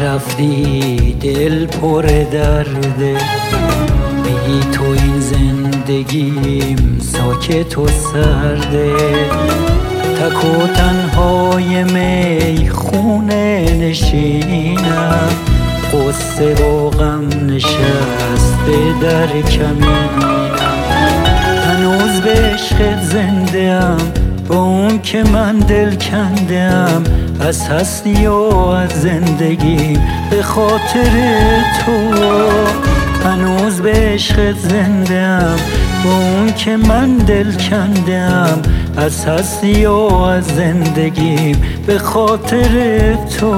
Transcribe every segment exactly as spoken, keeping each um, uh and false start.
رفتی دل پر درده، بی تو این زندگیم ساکت و سرده. تک و تنهای می خونه نشینم، قصه و غم نشسته در کمینم. هنوز به عشقت زنده ام، با اون که من دل کندم از هستی و از زندگی به خاطر تو. هنوز به عشقت زنده ام، با اون که من دل کندم از هستی و از زندگی به خاطر تو.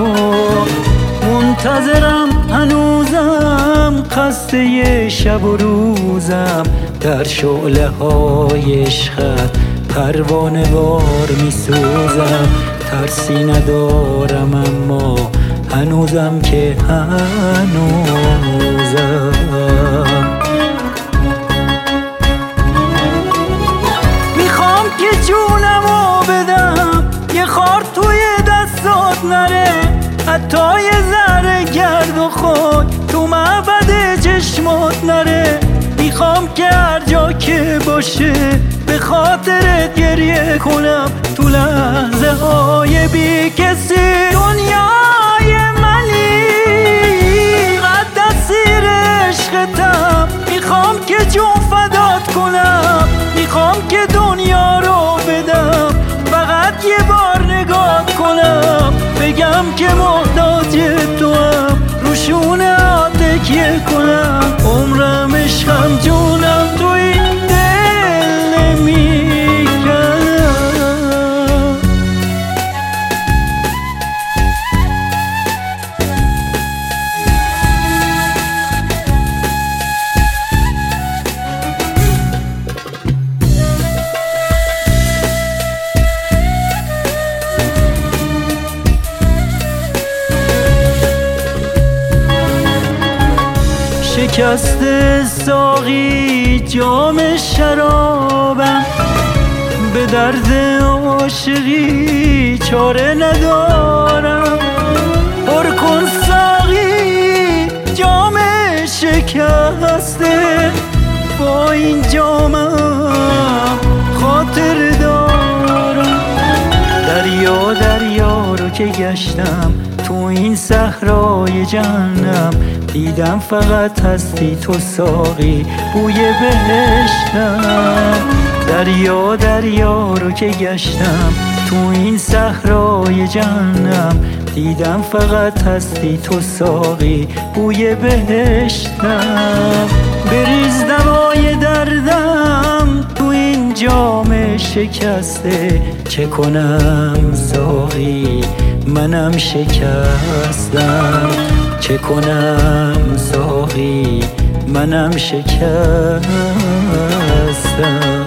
منتظرم هنوزم، خسته شب و روزم، در شعله های عشقت پروانه وار می سوزم. ترسی ندارم اما هنوزم که هنوزم. میخوام که جونمو بدم، یه خار توی دستات نره، حتی یه ذره گرد و خاک تو معبد چشمات نره. میخوام که هر جا که باشه به خاطرت گریه کنم، تو لحظه های بی کسی. دنیای منی قد اسیر عشقتم، میخوام که جون فدات کنم، میخوام که دنیا رو بدم، فقط یه بار نگاه کنم، بگم که محتاج تو هم، روشونه ها تکیه کنم. عمرم عشقم جونم تو این دل نمیکنم. شکست ساقی جام شرابم، به درد عاشقی چاره ندارم. پر کن ساقی جام شکسته، با این جامم خاطر دارم. دریا دریا رو که گشتم تو این صحرای جهنم، دیدم فقط هستی تو ساقی بوی بهشتم. دریا دریا رو که گشتم تو این صحرای جهنم، دیدم فقط هستی تو ساقی بوی بهشتم. بریز دوای دردم تو این جام شکسته، چه کنم ساقی منم شکستم، چه کنم ساقی منم شکستم.